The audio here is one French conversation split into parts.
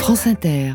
France Inter.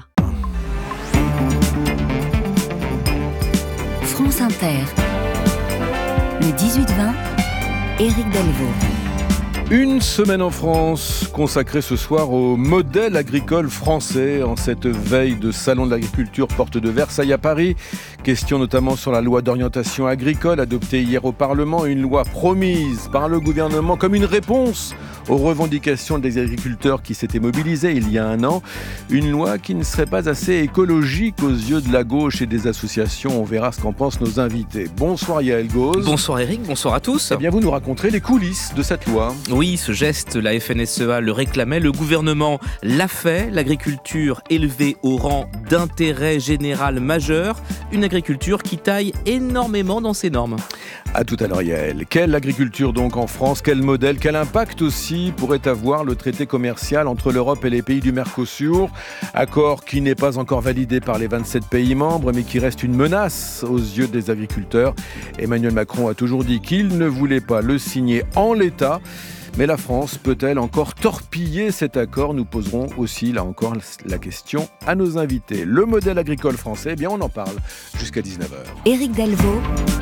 France Inter. Le 18-20, Éric Delvaux. Une semaine en France, consacrée ce soir au modèle agricole français en cette veille de Salon de l'agriculture porte de Versailles à Paris. Question notamment sur la loi d'orientation agricole adoptée hier au Parlement, une loi promise par le gouvernement comme une réponse aux revendications des agriculteurs qui s'étaient mobilisés il y a un an. Une loi qui ne serait pas assez écologique aux yeux de la gauche et des associations. On verra ce qu'en pensent nos invités. Bonsoir Yael Gauze. Bonsoir Eric, bonsoir à tous. Eh bien vous nous raconterez les coulisses de cette loi. Oui, ce geste, la FNSEA le réclamait, le gouvernement l'a fait. L'agriculture élevée au rang d'intérêt général majeur. Une agriculture qui taille énormément dans ses normes. À tout à l'heure Yael. Quelle agriculture donc en France ? Quel modèle ? Quel impact aussi pourrait avoir le traité commercial entre l'Europe et les pays du Mercosur ? Accord qui n'est pas encore validé par les 27 pays membres, mais qui reste une menace aux yeux des agriculteurs. Emmanuel Macron a toujours dit qu'il ne voulait pas le signer en l'état. Mais la France peut-elle encore torpiller cet accord ? Nous poserons aussi, là encore, la question à nos invités. Le modèle agricole français, eh bien on en parle jusqu'à 19h. Éric Delvaux.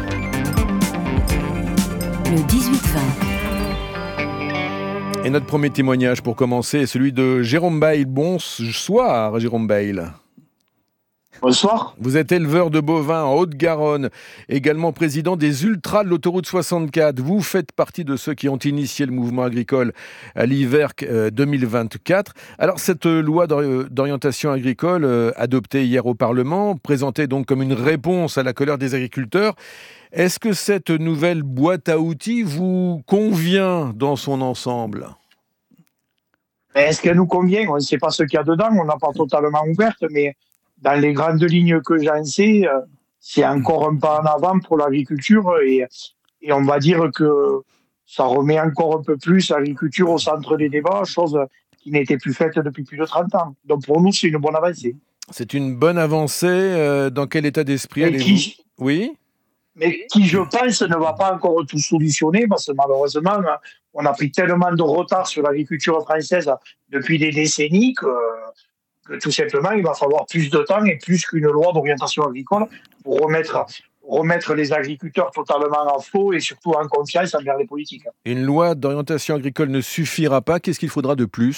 Le 18-20. Et notre premier témoignage pour commencer est celui de Jérôme Bail. Bonsoir Jérôme Bail. Bonsoir. Vous êtes éleveur de bovins en Haute-Garonne, également président des Ultras de l'autoroute 64. Vous faites partie de ceux qui ont initié le mouvement agricole à l'hiver 2024. Alors cette loi d'orientation agricole adoptée hier au Parlement, présentée donc comme une réponse à la colère des agriculteurs, est-ce que cette nouvelle boîte à outils vous convient dans son ensemble ? Est-ce qu'elle nous convient ? On ne sait pas ce qu'il y a dedans, on n'a pas totalement ouverte, mais dans les grandes lignes que j'en sais, c'est encore un pas en avant pour l'agriculture et on va dire que ça remet encore un peu plus l'agriculture au centre des débats, chose qui n'était plus faite depuis plus de 30 ans. Donc pour nous, c'est une bonne avancée. C'est une bonne avancée. Dans quel état d'esprit allez-vous ? Oui ? Mais qui, je pense, ne va pas encore tout solutionner, parce que malheureusement, on a pris tellement de retard sur l'agriculture française depuis des décennies que tout simplement, il va falloir plus de temps et plus qu'une loi d'orientation agricole pour remettre les agriculteurs totalement en flot et surtout en confiance envers les politiques. Une loi d'orientation agricole ne suffira pas. Qu'est-ce qu'il faudra de plus ?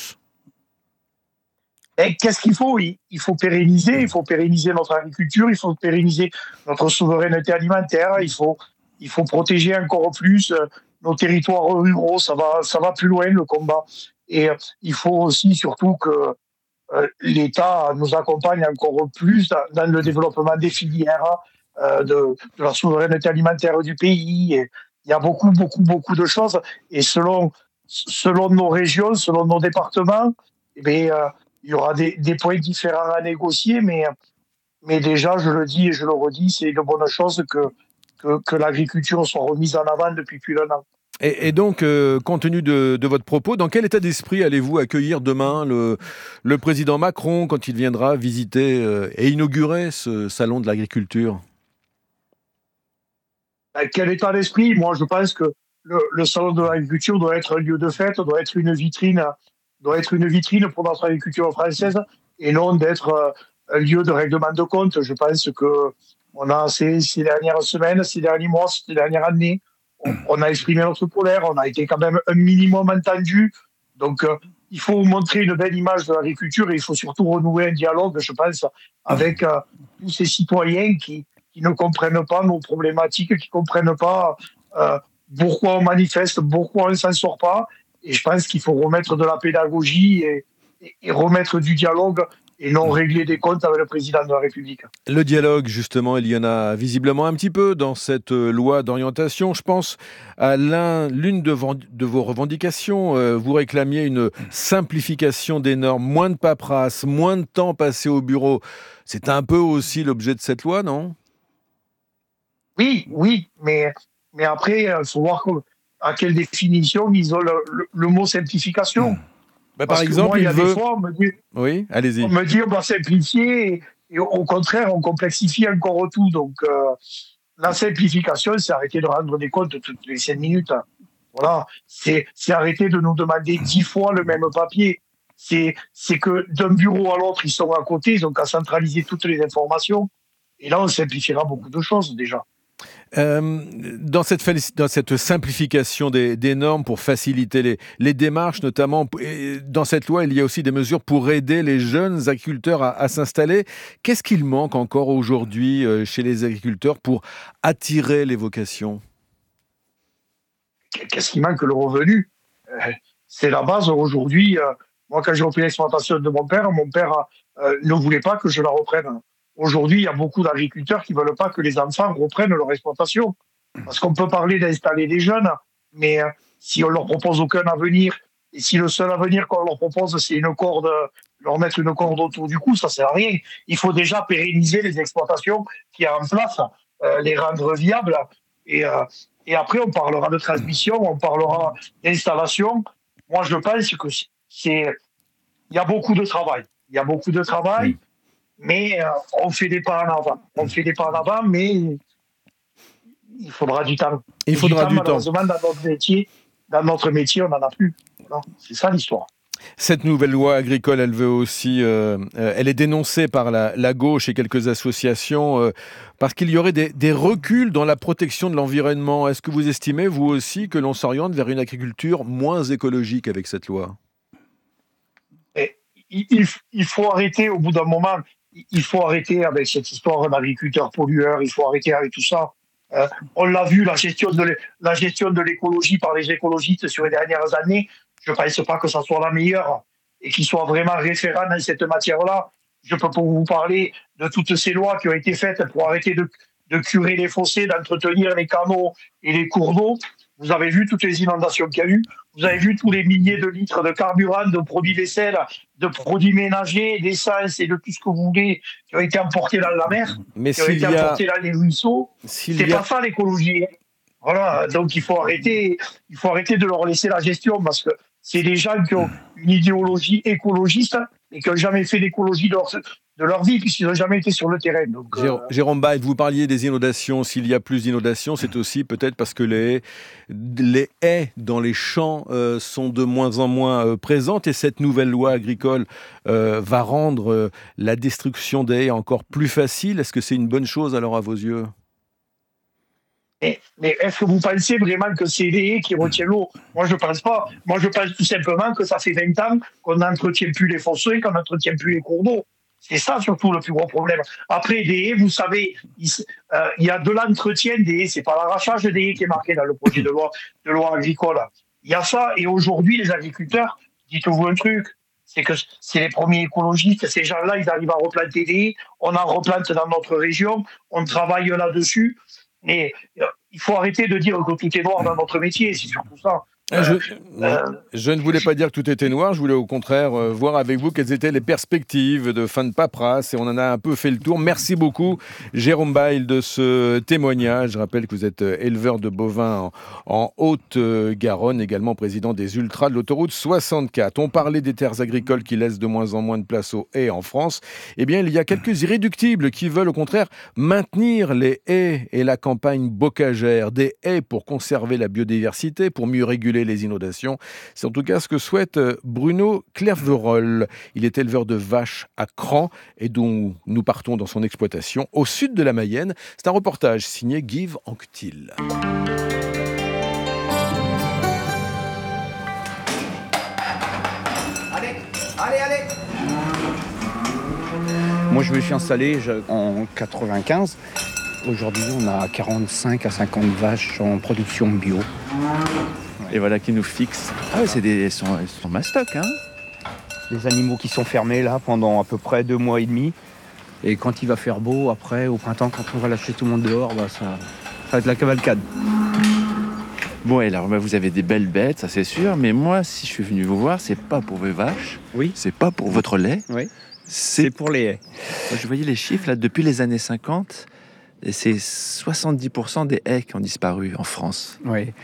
Et qu'est-ce qu'il faut ? Il faut pérenniser notre agriculture, il faut pérenniser notre souveraineté alimentaire, il faut protéger encore plus nos territoires ruraux, ça va plus loin le combat. Et il faut aussi surtout que l'État nous accompagne encore plus dans le développement des filières, de la souveraineté alimentaire du pays. Et il y a beaucoup de choses. Et selon nos régions, selon nos départements, il y aura des points différents à négocier. Mais déjà, je le dis et je le redis, c'est une bonne chose que l'agriculture soit remise en avant depuis plus d'un an. Et donc, compte tenu de votre propos, dans quel état d'esprit allez-vous accueillir demain le président Macron quand il viendra visiter et inaugurer ce salon de l'agriculture ? Quel état d'esprit ? Moi, je pense que le salon de l'agriculture doit être un lieu de fête, doit être une vitrine pour notre agriculture française et non d'être un lieu de règlement de compte. Je pense que on a ces dernières semaines, ces derniers mois, ces dernières années, on a exprimé notre colère, on a été quand même un minimum entendu. Donc, il faut montrer une belle image de l'agriculture et il faut surtout renouer un dialogue, je pense, avec tous ces citoyens qui ne comprennent pas nos problématiques, qui ne comprennent pas pourquoi on manifeste, pourquoi on ne s'en sort pas. Et je pense qu'il faut remettre de la pédagogie et remettre du dialogue et non régler des comptes avec le président de la République. Le dialogue, justement, il y en a visiblement un petit peu dans cette loi d'orientation. Je pense à l'une de vos revendications. Vous réclamiez une simplification des normes, moins de paperasse, moins de temps passé au bureau. C'est un peu aussi l'objet de cette loi, non ? Oui, mais après, il faut voir à quelle définition ils ont le mot simplification. Par exemple, il y a des fois, oui, allez-y. On me dit on va simplifier et au contraire, on complexifie encore tout. Donc, la simplification, c'est arrêter de rendre des comptes toutes les 5 minutes. Voilà. C'est arrêter de nous demander 10 fois le même papier. c'est que d'un bureau à l'autre, ils sont à côté, ils ont qu'à centraliser toutes les informations. Et là, on simplifiera beaucoup de choses déjà. Dans cette simplification des normes pour faciliter les démarches, notamment, dans cette loi, il y a aussi des mesures pour aider les jeunes agriculteurs à s'installer. Qu'est-ce qu'il manque encore aujourd'hui chez les agriculteurs pour attirer les vocations ? Qu'est-ce qui manque? Le revenu. C'est la base aujourd'hui. Moi, quand j'ai repris l'exploitation de mon père ne voulait pas que je la reprenne. Aujourd'hui, il y a beaucoup d'agriculteurs qui ne veulent pas que les enfants reprennent leur exploitation. Parce qu'on peut parler d'installer des jeunes, mais si on leur propose aucun avenir, et si le seul avenir qu'on leur propose, c'est leur mettre une corde autour du cou, ça ne sert à rien. Il faut déjà pérenniser les exploitations qu'il y a en place, les rendre viables. Et après, on parlera de transmission, on parlera d'installation. Moi, je pense que il y a beaucoup de travail. Il y a beaucoup de travail. Mais on fait des pas en avant. Mais il faudra du temps. Il faudra du temps. Malheureusement, dans notre métier, on n'en a plus. Non, c'est ça l'histoire. Cette nouvelle loi agricole, elle veut aussi, elle est dénoncée par la gauche et quelques associations parce qu'il y aurait des reculs dans la protection de l'environnement. Est-ce que vous estimez, vous aussi, que l'on s'oriente vers une agriculture moins écologique avec cette loi ? Il faut arrêter au bout d'un moment. Il faut arrêter avec cette histoire d'agriculteurs pollueurs. Il faut arrêter avec tout ça. On l'a vu, la gestion de l'écologie par les écologistes sur les dernières années. Je ne pense pas que ça soit la meilleure et qu'ils soient vraiment référents dans cette matière-là. Je peux vous parler de toutes ces lois qui ont été faites pour arrêter de curer les fossés, d'entretenir les canaux et les cours d'eau. Vous avez vu toutes les inondations qu'il y a eu. Vous avez vu tous les milliers de litres de carburant, de produits vaisselle, de produits ménagers, d'essence et de tout ce que vous voulez qui ont été emportés dans la mer, qui ont été emportés dans les ruisseaux. C'est pas ça l'écologie. Voilà, donc il faut arrêter de leur laisser la gestion parce que c'est des gens qui ont une idéologie écologiste et qui n'ont jamais fait d'écologie de leur vie puisqu'ils n'ont jamais été sur le terrain. Donc, Jérôme Bail, vous parliez des inondations. S'il y a plus d'inondations, c'est aussi peut-être parce que les haies dans les champs sont de moins en moins présentes et cette nouvelle loi agricole va rendre la destruction des haies encore plus facile. Est-ce que c'est une bonne chose alors à vos yeux ? Mais est-ce que vous pensez vraiment que c'est les haies qui retiennent l'eau ? Moi, je ne pense pas. Moi, je pense tout simplement que ça fait 20 ans qu'on n'entretient plus les fossés, qu'on n'entretient plus les cours d'eau. C'est ça surtout le plus gros problème. Après, des haies, vous savez, il y a de l'entretien des haies. C'est pas l'arrachage des haies qui est marqué dans le projet de loi agricole. Il y a ça. Et aujourd'hui, les agriculteurs, dites-vous un truc, c'est que c'est les premiers écologistes. Ces gens-là, ils arrivent à replanter des haies. On en replante dans notre région. On travaille là-dessus. Mais il faut arrêter de dire que tout est noir dans notre métier, c'est surtout ça. Je ne voulais pas dire que tout était noir, je voulais au contraire voir avec vous quelles étaient les perspectives de fin de paperasse et on en a un peu fait le tour. Merci beaucoup Jérôme Bail de ce témoignage. Je rappelle que vous êtes éleveur de bovins en Haute-Garonne, également président des Ultras de l'autoroute 64. On parlait des terres agricoles qui laissent de moins en moins de place aux haies en France. Eh bien, il y a quelques irréductibles qui veulent au contraire maintenir les haies et la campagne bocagère. Des haies pour conserver la biodiversité, pour mieux réguler les inondations. C'est en tout cas ce que souhaite Bruno Clerverol. Il est éleveur de vaches à Cran et dont nous partons dans son exploitation au sud de la Mayenne. C'est un reportage signé Guy Anquetil. Allez. Moi, je me suis installé en 95. Aujourd'hui, on a 45 à 50 vaches en production bio. Et voilà qui nous fixe. Ah ouais, elles sont mastoc, hein. Les animaux qui sont fermés là pendant à peu près 2 mois et demi. Et quand il va faire beau, après, au printemps, quand on va lâcher tout le monde dehors, ça va être la cavalcade. Bon, et alors vous avez des belles bêtes, ça c'est sûr. Mais moi, si je suis venu vous voir, c'est pas pour vos vaches. Oui. C'est pas pour votre lait. Oui. C'est pour les haies. Moi, je voyais les chiffres là depuis les années 50. Et c'est 70% des haies qui ont disparu en France. Oui.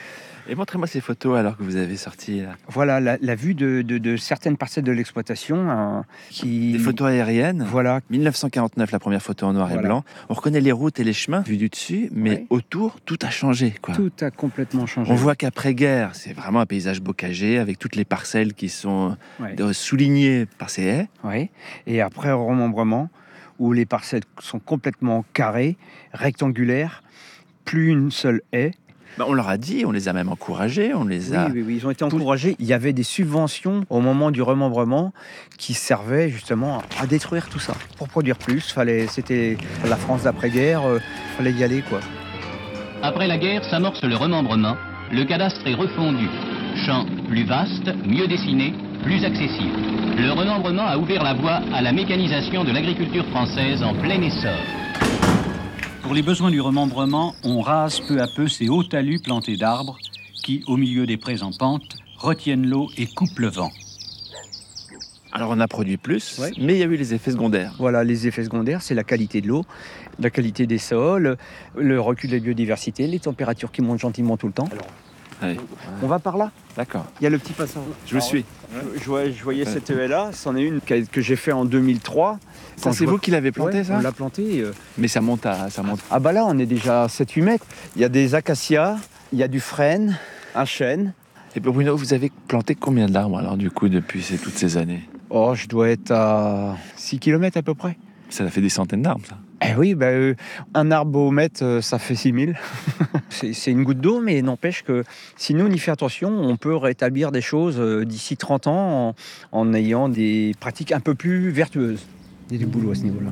Et montrez-moi ces photos alors que vous avez sorti là. Voilà la vue de certaines parcelles de l'exploitation qui... Des photos aériennes. Voilà. 1949, la première photo en noir et blanc. On reconnaît les routes et les chemins vus du dessus, mais autour, tout a changé, quoi. Tout a complètement changé. On voit qu'après-guerre, c'est vraiment un paysage bocagé avec toutes les parcelles qui sont soulignées par ces haies. Oui. Et après, remembrement, où les parcelles sont complètement carrées, rectangulaires, plus une seule haie. On leur a dit, on les a même encouragés, on les a... Oui, ils ont été encouragés. Il y avait des subventions au moment du remembrement qui servaient justement à détruire tout ça. Pour produire plus, c'était la France d'après-guerre, fallait y aller, quoi. Après la guerre s'amorce le remembrement. Le cadastre est refondu. Champs plus vastes, mieux dessinés, plus accessibles. Le remembrement a ouvert la voie à la mécanisation de l'agriculture française en plein essor. Pour les besoins du remembrement, on rase peu à peu ces hauts talus plantés d'arbres qui, au milieu des prés en pente, retiennent l'eau et coupent le vent. Alors on a produit plus, mais il y a eu les effets secondaires. Voilà, les effets secondaires, c'est la qualité de l'eau, la qualité des sols, le recul de la biodiversité, les températures qui montent gentiment tout le temps. On va par là. D'accord. Il y a le petit passage. Je vous suis. Je voyais cette haie-là, c'en est une que j'ai fait en 2003. Ça, c'est vous qui l'avez planté, ça ? On l'a planté. Mais ça monte. Ah bah là, on est déjà à 7-8 mètres. Il y a des acacias, il y a du frêne, un chêne. Et Bruno, vous avez planté combien d'arbres alors du coup depuis toutes ces années ? Oh, je dois être à 6 km à peu près. Ça a fait des centaines d'arbres, ça. Eh oui, un arbre au mètre, ça fait 6000. C'est une goutte d'eau, mais n'empêche que si nous on y fait attention, on peut rétablir des choses d'ici 30 ans en ayant des pratiques un peu plus vertueuses. Il y a du boulot à ce niveau-là.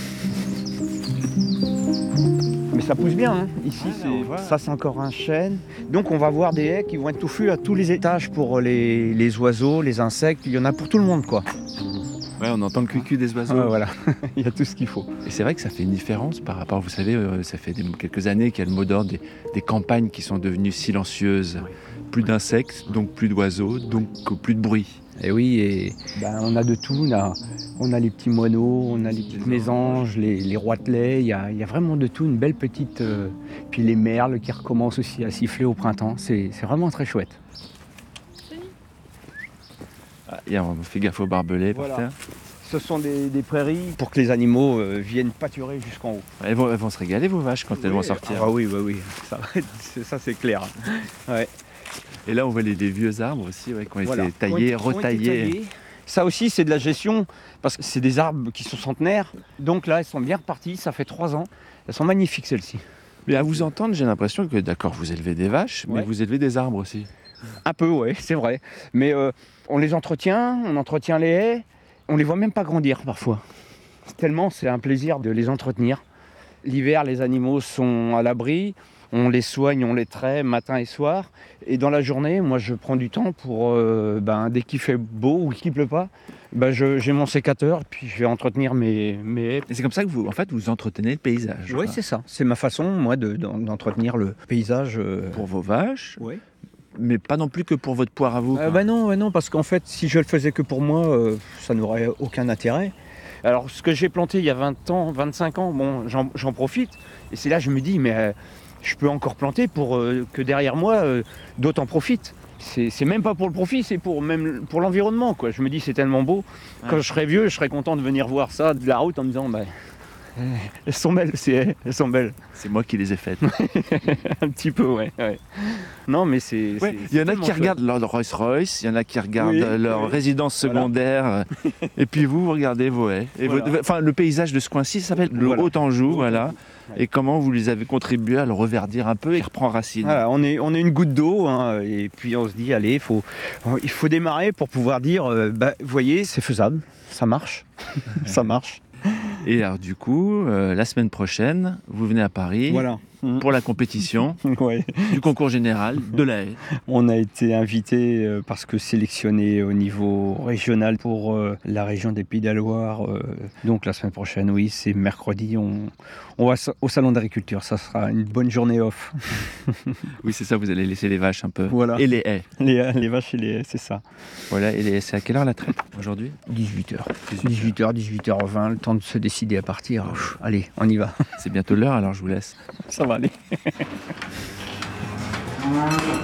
Mais ça pousse bien, hein. Ici, c'est encore un chêne. Donc on va voir des haies qui vont être touffues à tous les étages pour les oiseaux, les insectes. Il y en a pour tout le monde, quoi. Ouais, on entend le cucu des oiseaux. Voilà, il y a tout ce qu'il faut. Et c'est vrai que ça fait une différence par rapport, vous savez, ça fait quelques années qu'il y a le mot d'ordre des campagnes qui sont devenues silencieuses. Oui. Plus d'insectes, donc plus d'oiseaux, donc plus de bruit. Et oui, et on a de tout. On a les petits moineaux, on a les petites mésanges, les roitelets. Il y a vraiment de tout, une belle petite... puis les merles qui recommencent aussi à siffler au printemps. C'est vraiment très chouette. On fait gaffe aux barbelés par terre. Ce sont des prairies pour que les animaux viennent pâturer jusqu'en haut. Elles vont se régaler, vos vaches, quand elles vont sortir. Ah oui. Ça c'est clair. Ouais. Et là, on voit les vieux arbres aussi qui ont été taillés, retaillés. Ça aussi, c'est de la gestion, parce que c'est des arbres qui sont centenaires. Donc là, elles sont bien reparties, ça fait 3 ans. Elles sont magnifiques, celles-ci. Mais à vous entendre, j'ai l'impression que, d'accord, vous élevez des vaches, mais vous élevez des arbres aussi. Un peu, oui, c'est vrai. Mais on les entretient, on entretient les haies. On les voit même pas grandir parfois. Tellement c'est un plaisir de les entretenir. L'hiver, les animaux sont à l'abri. On les soigne, on les traite matin et soir. Et dans la journée, moi, je prends du temps pour, dès qu'il fait beau ou qu'il pleut pas, j'ai mon sécateur, puis je vais entretenir mes haies. Et c'est comme ça que vous entretenez le paysage. Oui, c'est ça. C'est ma façon, moi, d'entretenir le paysage. Pour vos vaches. Oui. Mais pas non plus que pour votre poire à vous. Non, parce qu'en fait, si je le faisais que pour moi, ça n'aurait aucun intérêt. Alors, ce que j'ai planté il y a 20 ans, 25 ans, j'en profite. Et c'est là que je me dis, mais je peux encore planter pour que derrière moi, d'autres en profitent. C'est même pas pour le profit, c'est pour l'environnement, quoi. Je me dis, c'est tellement beau. Ouais. Quand je serai vieux, je serai content de venir voir ça de la route en me disant, elles sont belles, elles sont belles. C'est moi qui les ai faites. Un petit peu, ouais. Non, mais c'est... Il y en a qui regardent leur Rolls-Royce, il y en a qui regardent leur résidence secondaire. Et puis vous regardez vos haies. Et le paysage de ce coin-ci s'appelle le Haut-Anjou, voilà. Et comment vous les avez contribué à le reverdir un peu et reprendre racine. Voilà, on est une goutte d'eau, hein, et puis on se dit, allez, il faut démarrer pour pouvoir dire, vous voyez, c'est faisable, ça marche, ça marche. Et alors du coup, la semaine prochaine, vous venez à Paris pour la compétition du concours général de la haie. On a été invité parce que sélectionné au niveau régional pour la région des Pays de la Loire. Donc la semaine prochaine, oui, c'est mercredi, on va au salon d'agriculture. Ça sera une bonne journée off. Oui, c'est ça, vous allez laisser les vaches un peu. Voilà. Et les haies. Les vaches et les haies, c'est ça. Voilà, et les haies, c'est à quelle heure la traite aujourd'hui ? 18h. 18h20, le temps de se décider à partir. Allez, on y va. C'est bientôt l'heure, alors je vous laisse. Ça va aller.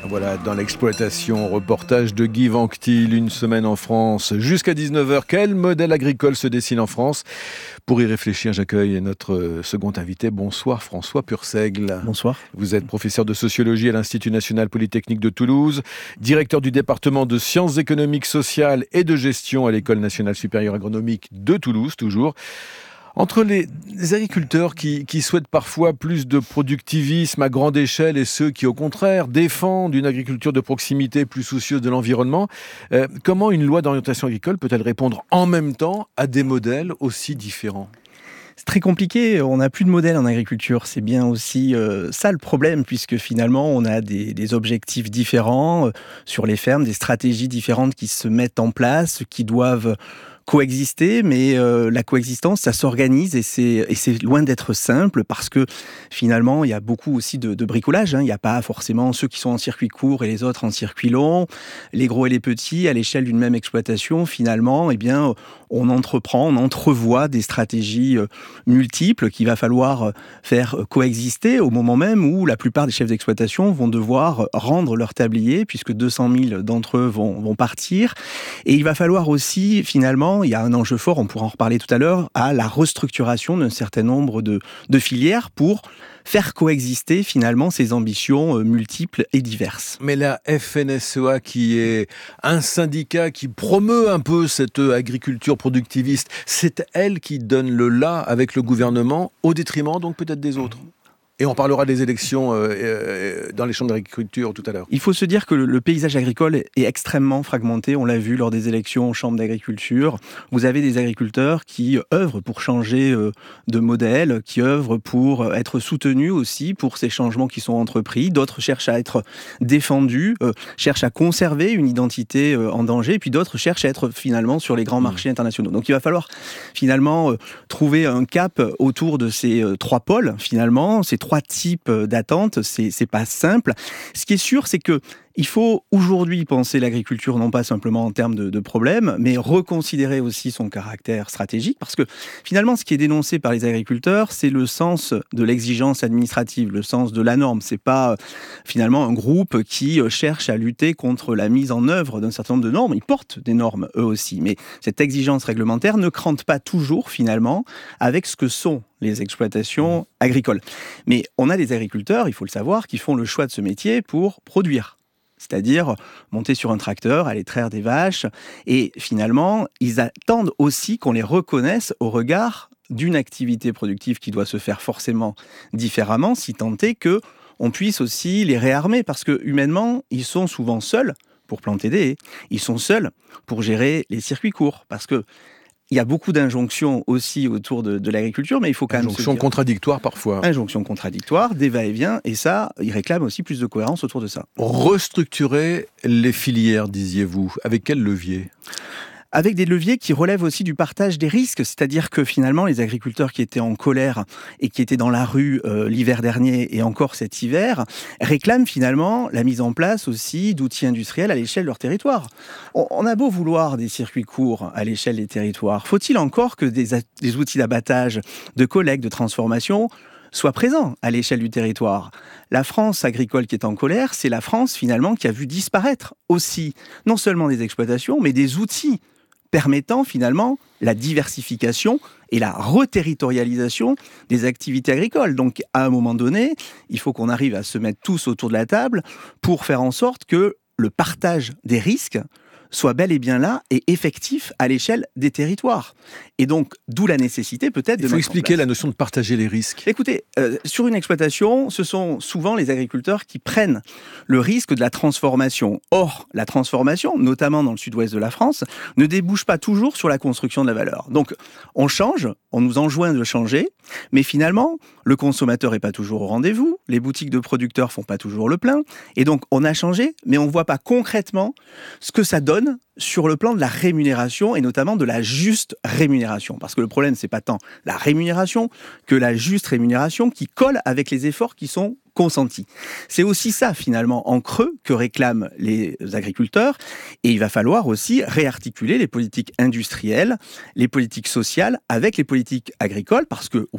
Voilà, dans l'exploitation, reportage de Guy Vanctil, une semaine en France. Jusqu'à 19h, quel modèle agricole se dessine en France ? Pour y réfléchir, j'accueille notre second invité. Bonsoir François Purseigle. Bonsoir. Vous êtes professeur de sociologie à l'Institut national polytechnique de Toulouse, directeur du département de sciences économiques, sociales et de gestion à l'École nationale supérieure agronomique de Toulouse, toujours. Entre les agriculteurs qui souhaitent parfois plus de productivisme à grande échelle et ceux qui, au contraire, défendent une agriculture de proximité plus soucieuse de l'environnement, comment une loi d'orientation agricole peut-elle répondre en même temps à des modèles aussi différents ? C'est très compliqué, on n'a plus de modèle en agriculture, c'est bien aussi ça le problème, puisque finalement on a des objectifs différents sur les fermes, des stratégies différentes qui se mettent en place, qui doivent coexister, mais la coexistence, ça s'organise et c'est loin d'être simple parce que finalement, il y a beaucoup aussi de bricolage. Il n'y a pas forcément ceux qui sont en circuit court et les autres en circuit long. Les gros et les petits, à l'échelle d'une même exploitation, finalement, eh bien, on entrevoit des stratégies multiples qu'il va falloir faire coexister au moment même où la plupart des chefs d'exploitation vont devoir rendre leur tablier puisque 200 000 d'entre eux vont partir. Et il va falloir aussi, finalement, il y a un enjeu fort, on pourra en reparler tout à l'heure, à la restructuration d'un certain nombre de filières pour faire coexister finalement ces ambitions multiples et diverses. Mais la FNSEA, qui est un syndicat qui promeut un peu cette agriculture productiviste, c'est elle qui donne le là avec le gouvernement, au détriment donc peut-être des autres ? Et on parlera des élections dans les chambres d'agriculture tout à l'heure. Il faut se dire que le paysage agricole est extrêmement fragmenté. On l'a vu lors des élections aux chambres d'agriculture. Vous avez des agriculteurs qui œuvrent pour changer de modèle, qui œuvrent pour être soutenus aussi pour ces changements qui sont entrepris. D'autres cherchent à être défendus, cherchent à conserver une identité en danger. Et puis d'autres cherchent à être finalement sur les grands marchés internationaux. Donc il va falloir finalement trouver un cap autour de ces trois pôles finalement, ces trois types d'attentes, c'est pas simple. Ce qui est sûr, c'est que il faut aujourd'hui penser l'agriculture non pas simplement en termes de problèmes, mais reconsidérer aussi son caractère stratégique, parce que finalement, ce qui est dénoncé par les agriculteurs, c'est le sens de l'exigence administrative, le sens de la norme. C'est pas finalement un groupe qui cherche à lutter contre la mise en œuvre d'un certain nombre de normes. Ils portent des normes eux aussi, mais cette exigence réglementaire ne crante pas toujours finalement avec ce que sont les exploitations agricoles. Mais on a des agriculteurs, il faut le savoir, qui font le choix de ce métier pour produire. C'est-à-dire monter sur un tracteur, aller traire des vaches. Et finalement, ils attendent aussi qu'on les reconnaisse au regard d'une activité productive qui doit se faire forcément différemment, si tant est qu'on puisse aussi les réarmer. Parce que humainement, ils sont souvent seuls pour planter des haies. Ils sont seuls pour gérer les circuits courts. Parce que il y a beaucoup d'injonctions aussi autour de l'agriculture, mais il faut quand même... Injonctions contradictoires parfois. Injonctions contradictoires, des va-et-vient, et ça, ils réclament aussi plus de cohérence autour de ça. Restructurer les filières, disiez-vous, avec quel levier ? Avec des leviers qui relèvent aussi du partage des risques, c'est-à-dire que finalement les agriculteurs qui étaient en colère et qui étaient dans la rue l'hiver dernier et encore cet hiver, réclament finalement la mise en place aussi d'outils industriels à l'échelle de leur territoire. On a beau vouloir des circuits courts à l'échelle des territoires, faut-il encore que des outils d'abattage, de collecte, de transformation soient présents à l'échelle du territoire. La France agricole qui est en colère, c'est la France finalement qui a vu disparaître aussi non seulement des exploitations, mais des outils permettant finalement la diversification et la reterritorialisation des activités agricoles. Donc, à un moment donné, il faut qu'on arrive à se mettre tous autour de la table pour faire en sorte que le partage des risques soit bel et bien là et effectif à l'échelle des territoires. Et donc, d'où la nécessité peut-être de... Il faut expliquer la notion de partager les risques. Écoutez, sur une exploitation, ce sont souvent les agriculteurs qui prennent le risque de la transformation. Or, la transformation, notamment dans le sud-ouest de la France, ne débouche pas toujours sur la construction de la valeur. Donc, on change, on nous enjoint de changer, mais finalement, le consommateur n'est pas toujours au rendez-vous, les boutiques de producteurs font pas toujours le plein, et donc on a changé, mais on ne voit pas concrètement ce que ça donne sur le plan de la rémunération et notamment de la juste rémunération. Parce que le problème, c'est pas tant la rémunération que la juste rémunération qui colle avec les efforts qui sont consentis. C'est aussi ça, finalement, en creux que réclament les agriculteurs. Et il va falloir aussi réarticuler les politiques industrielles, les politiques sociales avec les politiques agricoles, parce que oui,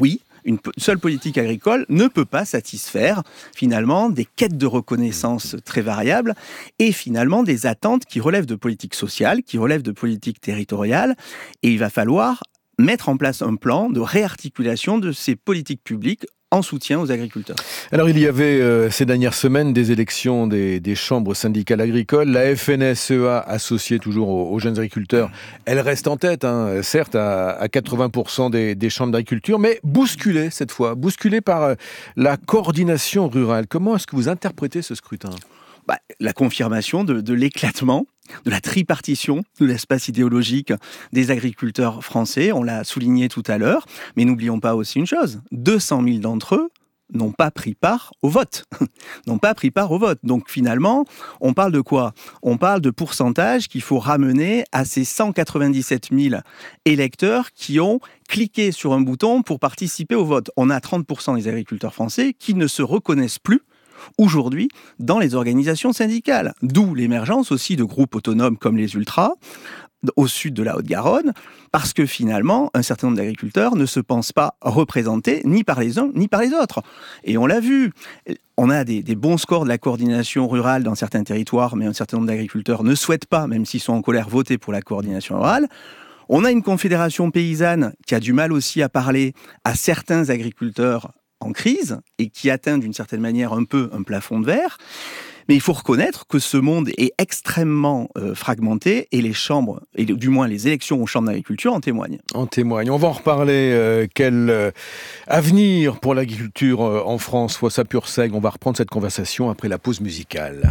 Une seule politique agricole ne peut pas satisfaire finalement des quêtes de reconnaissance très variables et finalement des attentes qui relèvent de politique sociale, qui relèvent de politique territoriale. Et il va falloir mettre en place un plan de réarticulation de ces politiques publiques en soutien aux agriculteurs. Alors il y avait ces dernières semaines des élections des chambres syndicales agricoles. La FNSEA, associée toujours aux jeunes agriculteurs, elle reste en tête, certes à 80% des chambres d'agriculture, mais bousculée cette fois, bousculée par la coordination rurale. Comment est-ce que vous interprétez ce scrutin ? La confirmation de l'éclatement, de la tripartition de l'espace idéologique des agriculteurs français, on l'a souligné tout à l'heure, mais n'oublions pas aussi une chose, 200 000 d'entre eux n'ont pas pris part au vote. Donc finalement, on parle de quoi ? On parle de pourcentage qu'il faut ramener à ces 197 000 électeurs qui ont cliqué sur un bouton pour participer au vote. On a 30% des agriculteurs français qui ne se reconnaissent plus aujourd'hui dans les organisations syndicales. D'où l'émergence aussi de groupes autonomes comme les Ultras, au sud de la Haute-Garonne, parce que finalement, un certain nombre d'agriculteurs ne se pensent pas représentés ni par les uns ni par les autres. Et on l'a vu, on a des bons scores de la coordination rurale dans certains territoires, mais un certain nombre d'agriculteurs ne souhaitent pas, même s'ils sont en colère, voter pour la coordination rurale. On a une confédération paysanne qui a du mal aussi à parler à certains agriculteurs en crise et qui atteint d'une certaine manière un peu un plafond de verre. Mais il faut reconnaître que ce monde est extrêmement fragmenté et les chambres, et du moins les élections aux chambres d'agriculture en témoignent. En témoignent. On va en reparler. Quel avenir pour l'agriculture en France face à Purseg ? On va reprendre cette conversation après la pause musicale.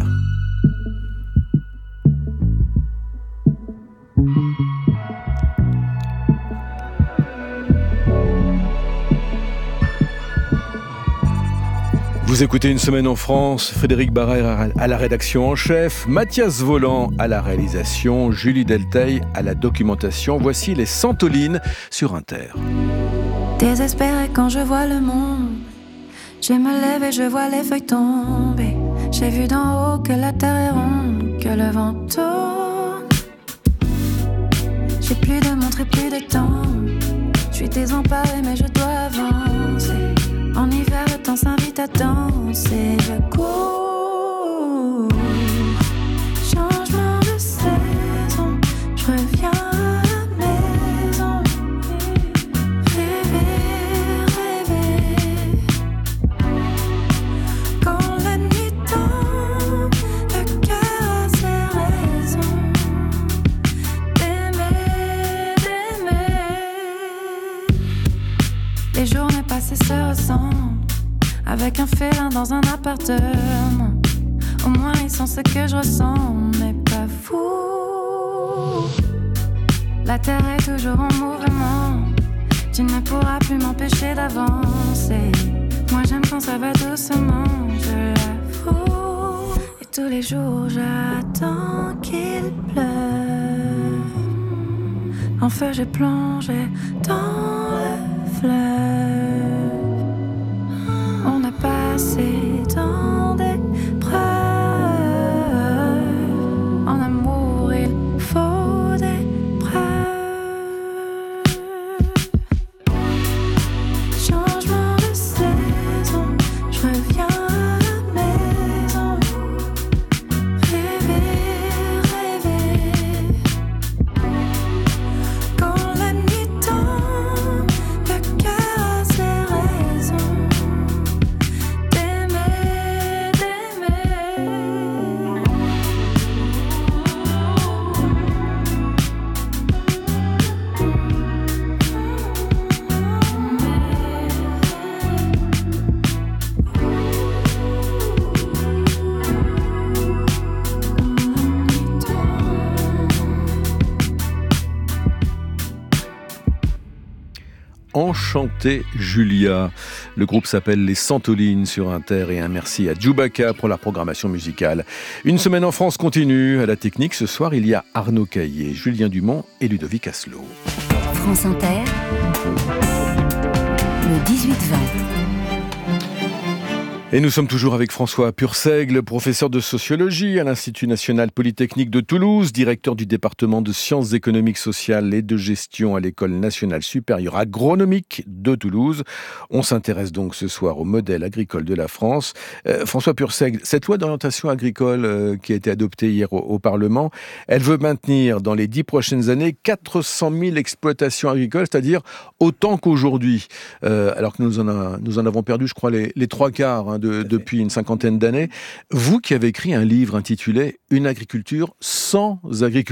Vous écoutez Une semaine en France, Frédéric Barrère à la rédaction en chef, Mathias Voland à la réalisation, Julie Delteil à la documentation. Voici les Santolines sur Inter. Désespéré quand je vois le monde, je me lève et je vois les feuilles tomber. J'ai vu d'en haut que la terre est ronde, que le vent tourne. J'ai plus de montre et plus de temps. Je suis désemparée mais je dois avancer. En hiver, le temps s'invite à danser. Je cours. Changement de saison. Je reviens à la maison. Rêver, rêver. Quand la nuit tombe, le cœur a ses raisons. D'aimer, d'aimer. Les journées passées se ressemblent. Avec un félin dans un appartement. Au moins ils sont ce que je ressens, mais pas fou. La terre est toujours en mouvement. Tu ne pourras plus m'empêcher d'avancer. Moi j'aime quand ça va doucement, je l'avoue. Et tous les jours j'attends qu'il pleuve. En feu j'ai plongé dans le fleuve. On a passé tant d'épreuves. En amour, il faut des preuves. Changement de saison, je reviens à la maison. Rêver, rêver. Quand la nuit tombe, le cœur a ses raisons. Enchanté Julia. Le groupe s'appelle Les Santolines sur Inter et un merci à Djoubaka pour la programmation musicale. Une semaine en France continue. À la technique, ce soir, il y a Arnaud Caillé, Julien Dumont et Ludovic Asselot. France Inter, le 18-20. Et nous sommes toujours avec François Purseigle, professeur de sociologie à l'Institut national polytechnique de Toulouse, directeur du département de sciences économiques, sociales et de gestion à l'École nationale supérieure agronomique de Toulouse. On s'intéresse donc ce soir au modèle agricole de la France. François Purseigle, cette loi d'orientation agricole qui a été adoptée hier au Parlement, elle veut maintenir dans les 10 prochaines années 400 000 exploitations agricoles, c'est-à-dire autant qu'aujourd'hui. Alors que nous en avons perdu, je crois, les 3 quarts depuis une cinquantaine d'années. Vous qui avez écrit un livre intitulé « Une agriculture sans agriculteurs »,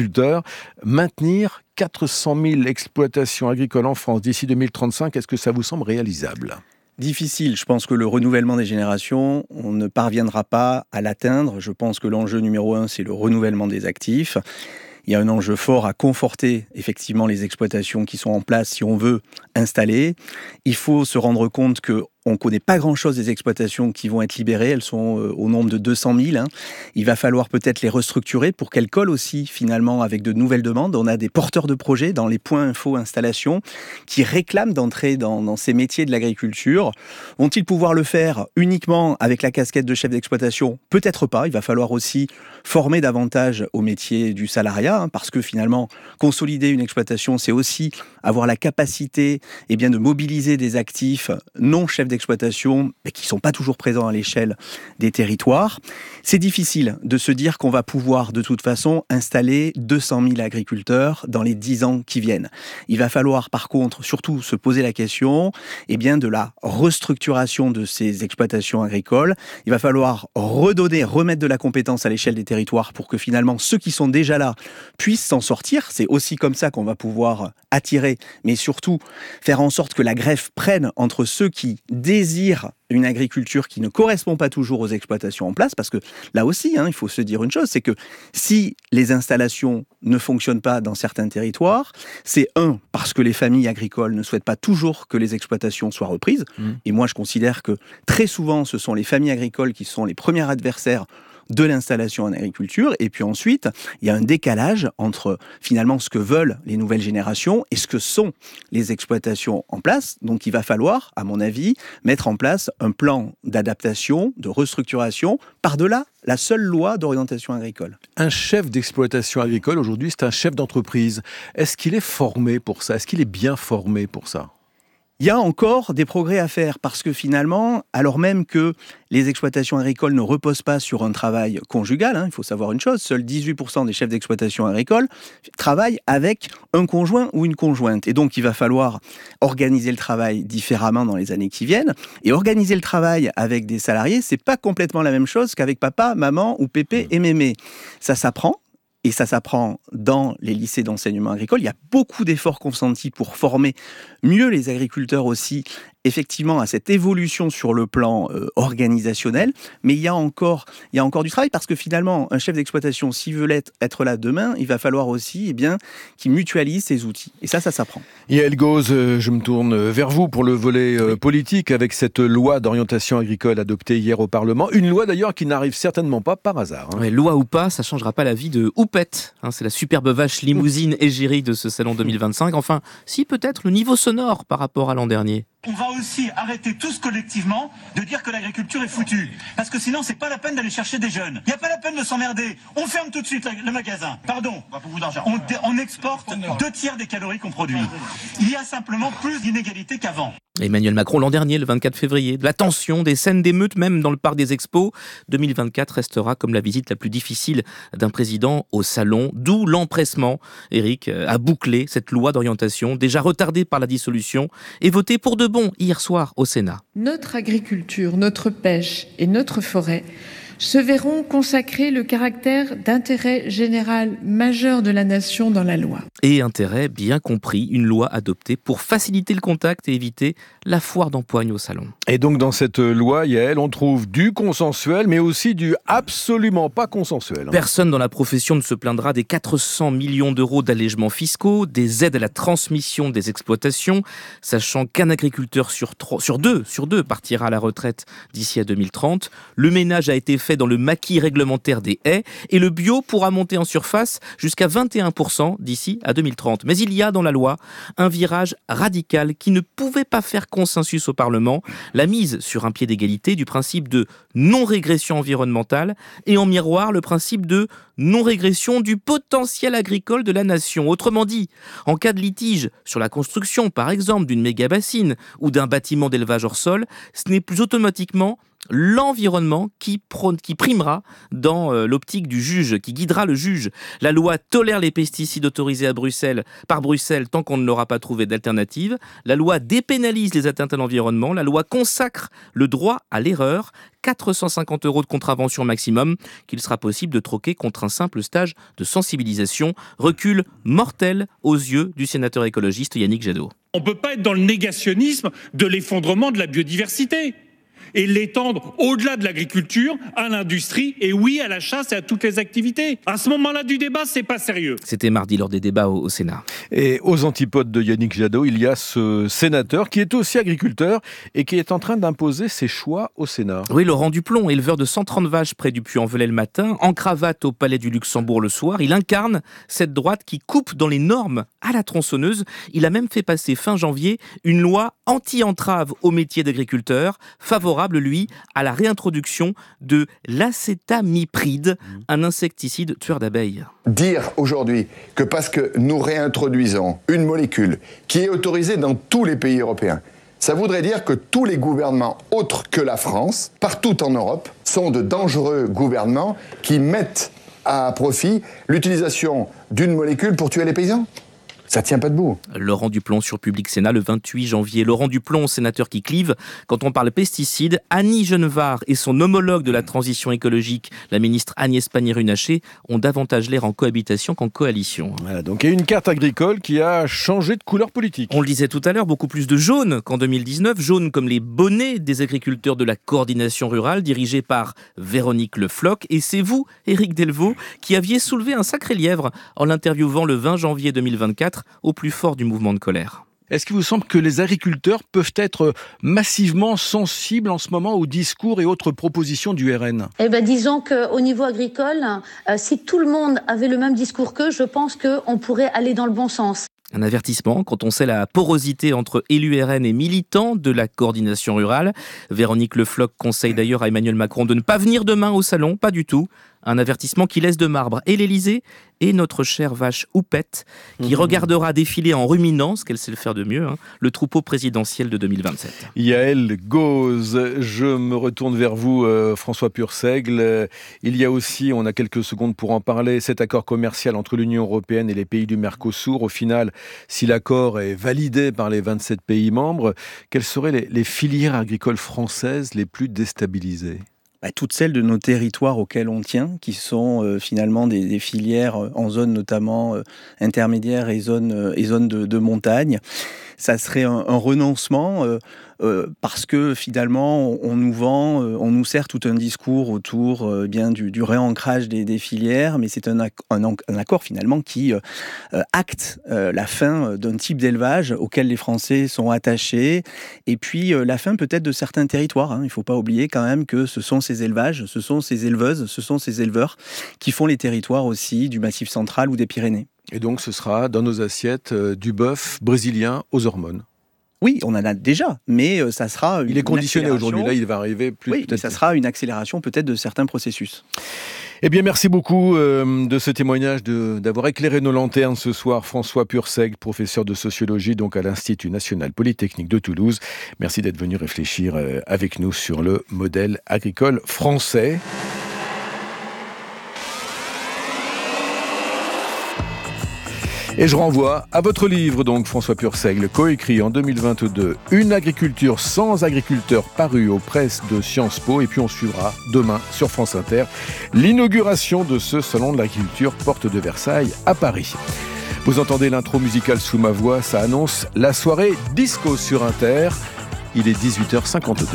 maintenir 400 000 exploitations agricoles en France d'ici 2035, est-ce que ça vous semble réalisable ? Difficile. Je pense que le renouvellement des générations, on ne parviendra pas à l'atteindre. Je pense que l'enjeu numéro 1, c'est le renouvellement des actifs. Il y a un enjeu fort à conforter effectivement les exploitations qui sont en place si on veut installer. Il faut se rendre compte que on ne connaît pas grand-chose des exploitations qui vont être libérées. Elles sont au nombre de 200 000. Il va falloir peut-être les restructurer pour qu'elles collent aussi finalement avec de nouvelles demandes. On a des porteurs de projets dans les points info installation qui réclament d'entrer dans ces métiers de l'agriculture. Vont-ils pouvoir le faire uniquement avec la casquette de chef d'exploitation ? Peut-être pas. Il va falloir aussi former davantage au métier du salariat, parce que finalement, consolider une exploitation, c'est aussi avoir la capacité de mobiliser des actifs non chefs d'exploitation, mais qui ne sont pas toujours présents à l'échelle des territoires. C'est difficile de se dire qu'on va pouvoir de toute façon installer 200 000 agriculteurs dans les 10 ans qui viennent. Il va falloir par contre surtout se poser la question de la restructuration de ces exploitations agricoles. Il va falloir remettre de la compétence à l'échelle des territoires pour que finalement ceux qui sont déjà là puissent s'en sortir. C'est aussi comme ça qu'on va pouvoir attirer, mais surtout faire en sorte que la greffe prenne entre ceux qui désirent une agriculture qui ne correspond pas toujours aux exploitations en place, parce que là aussi, il faut se dire une chose, c'est que si les installations ne fonctionnent pas dans certains territoires, c'est parce que les familles agricoles ne souhaitent pas toujours que les exploitations soient reprises, et moi je considère que très souvent ce sont les familles agricoles qui sont les premiers adversaires de l'installation en agriculture, et puis ensuite, il y a un décalage entre finalement ce que veulent les nouvelles générations et ce que sont les exploitations en place. Donc il va falloir, à mon avis, mettre en place un plan d'adaptation, de restructuration, par-delà la seule loi d'orientation agricole. Un chef d'exploitation agricole, aujourd'hui, c'est un chef d'entreprise. Est-ce qu'il est formé pour ça ? Est-ce qu'il est bien formé pour ça ? Il y a encore des progrès à faire parce que finalement, alors même que les exploitations agricoles ne reposent pas sur un travail conjugal, il faut savoir une chose, seuls 18% des chefs d'exploitation agricole travaillent avec un conjoint ou une conjointe. Et donc, il va falloir organiser le travail différemment dans les années qui viennent. Et organiser le travail avec des salariés, c'est pas complètement la même chose qu'avec papa, maman ou pépé et mémé. Ça s'apprend. Et ça s'apprend dans les lycées d'enseignement agricole. Il y a beaucoup d'efforts consentis pour former mieux les agriculteurs aussi, effectivement, à cette évolution sur le plan organisationnel. Mais il y a encore du travail parce que finalement, un chef d'exploitation, s'il veut être là demain, il va falloir aussi qu'il mutualise ses outils. Et ça s'apprend. Yaël Gauz, je me tourne vers vous pour le volet politique avec cette loi d'orientation agricole adoptée hier au Parlement. Une loi d'ailleurs qui n'arrive certainement pas par hasard. Ouais, loi ou pas, ça ne changera pas la vie de Houppette. C'est la superbe vache limousine égérie de ce salon 2025. Enfin, si peut-être le niveau sonore par rapport à l'an dernier. On va aussi arrêter tous collectivement de dire que l'agriculture est foutue. Parce que sinon, c'est pas la peine d'aller chercher des jeunes. Il n'y a pas la peine de s'emmerder. On ferme tout de suite le magasin. Pardon. On exporte 2/3 des calories qu'on produit. Il y a simplement plus d'inégalités qu'avant. Emmanuel Macron l'an dernier, le 24 février, de la tension, des scènes d'émeutes même dans le parc des expos. 2024 restera comme la visite la plus difficile d'un président au salon, d'où l'empressement, Éric, à boucler cette loi d'orientation, déjà retardée par la dissolution, et votée pour de bon hier soir au Sénat. Notre agriculture, notre pêche et notre forêt se verront consacrer le caractère d'intérêt général majeur de la nation dans la loi. Et intérêt bien compris, une loi adoptée pour faciliter le contact et éviter la foire d'empoigne au salon. Et donc dans cette loi, Yaël, on trouve du consensuel, mais aussi du absolument pas consensuel. Personne dans la profession ne se plaindra des 400 millions d'euros d'allègements fiscaux, des aides à la transmission des exploitations, sachant qu'un agriculteur sur deux partira à la retraite d'ici à 2030. Le ménage a été fait fait dans le maquis réglementaire des haies et le bio pourra monter en surface jusqu'à 21% d'ici à 2030. Mais il y a dans la loi un virage radical qui ne pouvait pas faire consensus au Parlement, la mise sur un pied d'égalité du principe de non-régression environnementale et en miroir le principe de non-régression du potentiel agricole de la nation. Autrement dit, en cas de litige sur la construction, par exemple, d'une méga-bassine ou d'un bâtiment d'élevage hors sol, ce n'est plus automatiquement l'environnement qui primera dans l'optique du juge, qui guidera le juge. La loi tolère les pesticides autorisés par Bruxelles tant qu'on ne leur a pas trouvé d'alternative. La loi dépénalise les atteintes à l'environnement. La loi consacre le droit à l'erreur. 450 € de contravention maximum qu'il sera possible de troquer contre un simple stage de sensibilisation. Recul mortel aux yeux du sénateur écologiste Yannick Jadot. On ne peut pas être dans le négationnisme de l'effondrement de la biodiversité et l'étendre au-delà de l'agriculture, à l'industrie et oui, à la chasse et à toutes les activités. À ce moment-là du débat, c'est pas sérieux. C'était mardi lors des débats au Sénat. Et aux antipodes de Yannick Jadot, il y a ce sénateur qui est aussi agriculteur et qui est en train d'imposer ses choix au Sénat. Oui, Laurent Duplon, éleveur de 130 vaches près du Puy-en-Velay le matin, en cravate au Palais du Luxembourg le soir, il incarne cette droite qui coupe dans les normes à la tronçonneuse. Il a même fait passer fin janvier une loi anti-entrave au métier d'agriculteur, favorable, lui, à la réintroduction de l'acétamipride, un insecticide tueur d'abeilles. Dire aujourd'hui que parce que nous réintroduisons une molécule qui est autorisée dans tous les pays européens, ça voudrait dire que tous les gouvernements autres que la France, partout en Europe, sont de dangereux gouvernements qui mettent à profit l'utilisation d'une molécule pour tuer les paysans. Ça tient pas debout. Laurent Duplon sur Public Sénat le 28 janvier. Laurent Duplon, sénateur qui clive. Quand on parle pesticides, Annie Genevard et son homologue de la transition écologique, la ministre Agnès Pannier-Runacher, ont davantage l'air en cohabitation qu'en coalition. Voilà, donc il y a une carte agricole qui a changé de couleur politique. On le disait tout à l'heure, beaucoup plus de jaune qu'en 2019. Jaune comme les bonnets des agriculteurs de la coordination rurale dirigée par Véronique Le Floch. Et c'est vous, Éric Delvaux, qui aviez soulevé un sacré lièvre en l'interviewant le 20 janvier 2024 au plus fort du mouvement de colère. Est-ce qu'il vous semble que les agriculteurs peuvent être massivement sensibles en ce moment aux discours et autres propositions du RN ? Disons qu'au niveau agricole, si tout le monde avait le même discours qu'eux, je pense qu'on pourrait aller dans le bon sens. Un avertissement quand on sait la porosité entre élus RN et militants de la coordination rurale. Véronique Le Floch conseille d'ailleurs à Emmanuel Macron de ne pas venir demain au salon, pas du tout. Un avertissement qui laisse de marbre et l'Élysée et notre chère vache Houppette qui regardera défiler en ruminant, ce qu'elle sait le faire de mieux, le troupeau présidentiel de 2027. Yael Gauze, je me retourne vers vous, François Purseigle. Il y a aussi, on a quelques secondes pour en parler, cet accord commercial entre l'Union européenne et les pays du Mercosur. Au final, si l'accord est validé par les 27 pays membres, quelles seraient les filières agricoles françaises les plus déstabilisées ? Toutes celles de nos territoires auxquels on tient, qui sont finalement des filières en zone notamment intermédiaire et zone de montagne. Ça serait un renoncement parce que finalement on nous sert tout un discours autour du réancrage des filières, mais c'est un accord finalement qui acte la fin d'un type d'élevage auquel les Français sont attachés, et puis la fin peut-être de certains territoires. Il ne faut pas oublier quand même que ce sont ces élevages, ce sont ces éleveuses, ce sont ces éleveurs qui font les territoires aussi du Massif central ou des Pyrénées. Et donc ce sera dans nos assiettes du bœuf brésilien aux hormones. Oui, on en a déjà, mais ça sera il est conditionné aujourd'hui, là il va arriver plus. Oui, mais ça sera une accélération peut-être de certains processus. Eh bien, merci beaucoup de ce témoignage, d'avoir éclairé nos lanternes ce soir. François Purseigle, professeur de sociologie donc à l'Institut national polytechnique de Toulouse. Merci d'être venu réfléchir avec nous sur le modèle agricole français. Et je renvoie à votre livre, donc, François Purseigle, coécrit en 2022, Une agriculture sans agriculteurs, paru aux presses de Sciences Po. Et puis on suivra demain sur France Inter l'inauguration de ce salon de l'agriculture porte de Versailles à Paris. Vous entendez l'intro musicale sous ma voix, ça annonce la soirée disco sur Inter. Il est 18h52.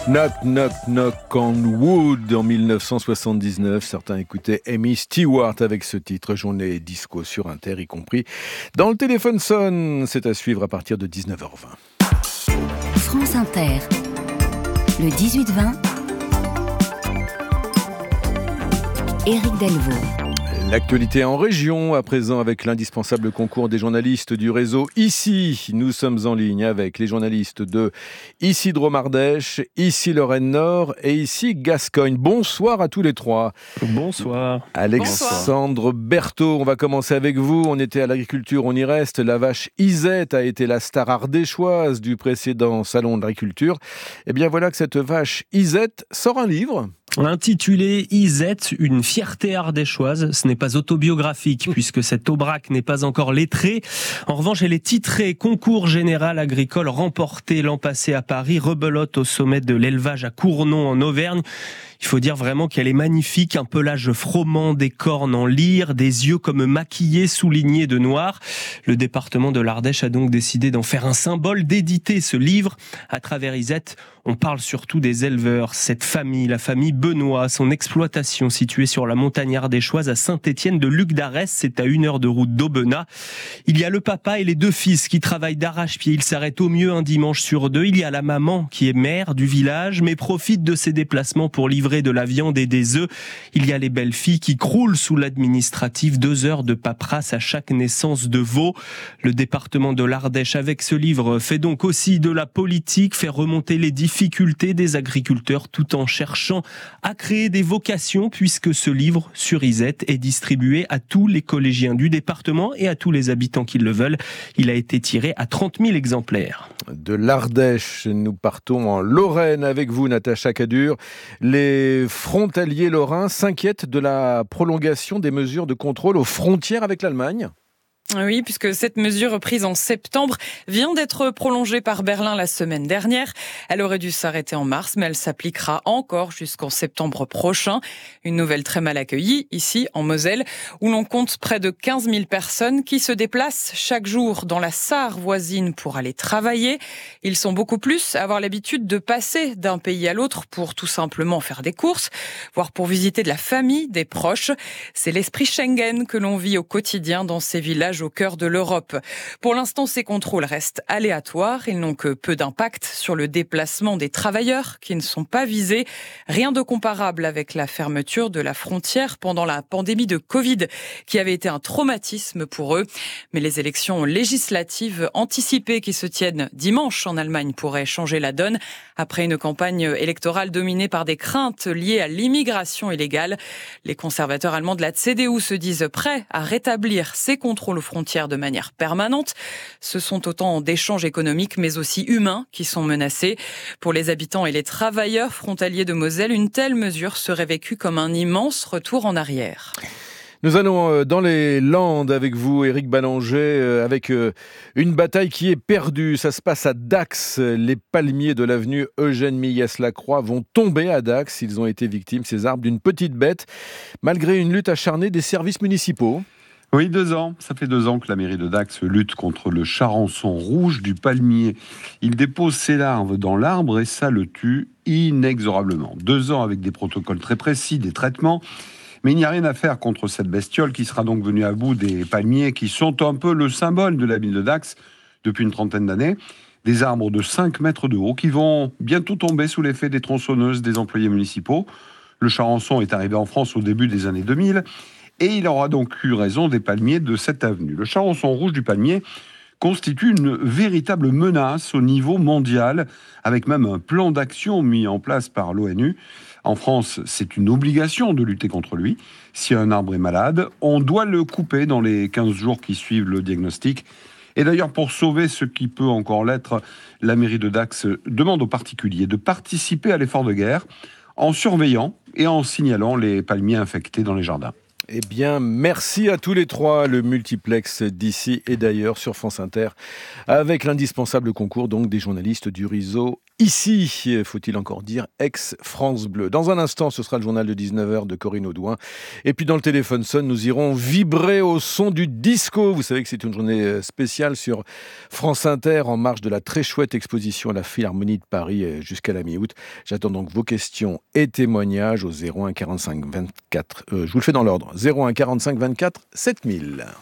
Knock, knock, knock on wood en 1979. Certains écoutaient Amy Stewart avec ce titre. Journée disco sur Inter, y compris dans le téléphone sonne. C'est à suivre à partir de 19h20. France Inter, le 18-20, Éric Delvaux. L'actualité en région, à présent avec l'indispensable concours des journalistes du réseau Ici. Nous sommes en ligne avec les journalistes de Ici Drôme-Ardèche, Ici Lorraine-Nord et Ici Gascogne. Bonsoir à tous les trois. Bonsoir. Alexandre Berthaud, on va commencer avec vous. On était à l'agriculture, on y reste. La vache Isette a été la star ardéchoise du précédent salon de l'agriculture. Et bien voilà que cette vache Isette sort un livre. Intitulé Isette, une fierté ardéchoise. Ce n'est pas autobiographique puisque cette aubrac n'est pas encore lettrée. En revanche, elle est titrée Concours général agricole remporté l'an passé à Paris, rebelote au sommet de l'élevage à Cournon en Auvergne. Il faut dire vraiment qu'elle est magnifique, un pelage froment, des cornes en lyre, des yeux comme maquillés, soulignés de noir. Le département de l'Ardèche a donc décidé d'en faire un symbole, d'éditer ce livre. À travers Isette, on parle surtout des éleveurs. Cette famille, la famille Benoît, son exploitation située sur la montagne ardéchoise à Saint-Étienne de Luc d'Arès, c'est à 1 heure de route d'Aubenas. Il y a le papa et les 2 fils qui travaillent d'arrache-pied. Ils s'arrêtent au mieux un dimanche sur 2. Il y a la maman qui est mère du village, mais profite de ses déplacements pour livrer de la viande et des œufs. Il y a les belles filles qui croulent sous l'administratif, 2 heures de paperasse à chaque naissance de veau. Le département de l'Ardèche, avec ce livre, fait donc aussi de la politique, fait remonter les difficultés des agriculteurs tout en cherchant à créer des vocations, puisque ce livre sur Isette est distribué à tous les collégiens du département et à tous les habitants qui le veulent. Il a été tiré à 30 000 exemplaires. De l'Ardèche, nous partons en Lorraine avec vous, Natacha Cadur. Les frontaliers lorrains s'inquiètent de la prolongation des mesures de contrôle aux frontières avec l'Allemagne. Oui, puisque cette mesure prise en septembre vient d'être prolongée par Berlin la semaine dernière. Elle aurait dû s'arrêter en mars, mais elle s'appliquera encore jusqu'en septembre prochain. Une nouvelle très mal accueillie, ici en Moselle, où l'on compte près de 15 000 personnes qui se déplacent chaque jour dans la Sarre voisine pour aller travailler. Ils sont beaucoup plus à avoir l'habitude de passer d'un pays à l'autre pour tout simplement faire des courses, voire pour visiter de la famille, des proches. C'est l'esprit Schengen que l'on vit au quotidien dans ces villages au cœur de l'Europe. Pour l'instant, ces contrôles restent aléatoires. Ils n'ont que peu d'impact sur le déplacement des travailleurs qui ne sont pas visés. Rien de comparable avec la fermeture de la frontière pendant la pandémie de Covid, qui avait été un traumatisme pour eux. Mais les élections législatives anticipées qui se tiennent dimanche en Allemagne pourraient changer la donne. Après une campagne électorale dominée par des craintes liées à l'immigration illégale, les conservateurs allemands de la CDU se disent prêts à rétablir ces contrôles aux frontières de manière permanente. Ce sont autant d'échanges économiques mais aussi humains qui sont menacés. Pour les habitants et les travailleurs frontaliers de Moselle, une telle mesure serait vécue comme un immense retour en arrière. Nous allons dans les Landes avec vous, Éric Ballanger, avec une bataille qui est perdue. Ça se passe à Dax. Les palmiers de l'avenue Eugène Millès-Lacroix vont tomber à Dax. Ils ont été victimes, ces arbres, d'une petite bête, malgré une lutte acharnée des services municipaux. Oui, 2 ans. Ça fait 2 ans que la mairie de Dax lutte contre le charançon rouge du palmier. Il dépose ses larves dans l'arbre et ça le tue inexorablement. 2 ans avec des protocoles très précis, des traitements. Mais il n'y a rien à faire contre cette bestiole qui sera donc venue à bout des palmiers qui sont un peu le symbole de la ville de Dax depuis une trentaine d'années. Des arbres de 5 mètres de haut qui vont bientôt tomber sous l'effet des tronçonneuses des employés municipaux. Le charançon est arrivé en France au début des années 2000 et il aura donc eu raison des palmiers de cette avenue. Le charançon rouge du palmier constitue une véritable menace au niveau mondial, avec même un plan d'action mis en place par l'ONU. En France, c'est une obligation de lutter contre lui. Si un arbre est malade, on doit le couper dans les 15 jours qui suivent le diagnostic. Et d'ailleurs, pour sauver ce qui peut encore l'être, la mairie de Dax demande aux particuliers de participer à l'effort de guerre en surveillant et en signalant les palmiers infectés dans les jardins. Eh bien, merci à tous les trois. Le multiplex d'ici et d'ailleurs sur France Inter, avec l'indispensable concours donc des journalistes du réseau Ici, faut-il encore dire, ex-France Bleu. Dans un instant, ce sera le journal de 19h de Corinne Audouin. Et puis dans le téléphone sonne, nous irons vibrer au son du disco. Vous savez que c'est une journée spéciale sur France Inter en marge de la très chouette exposition à la Philharmonie de Paris jusqu'à la mi-août. J'attends donc vos questions et témoignages au 01 45 24. Je vous le fais dans l'ordre. 01 45 24 7000.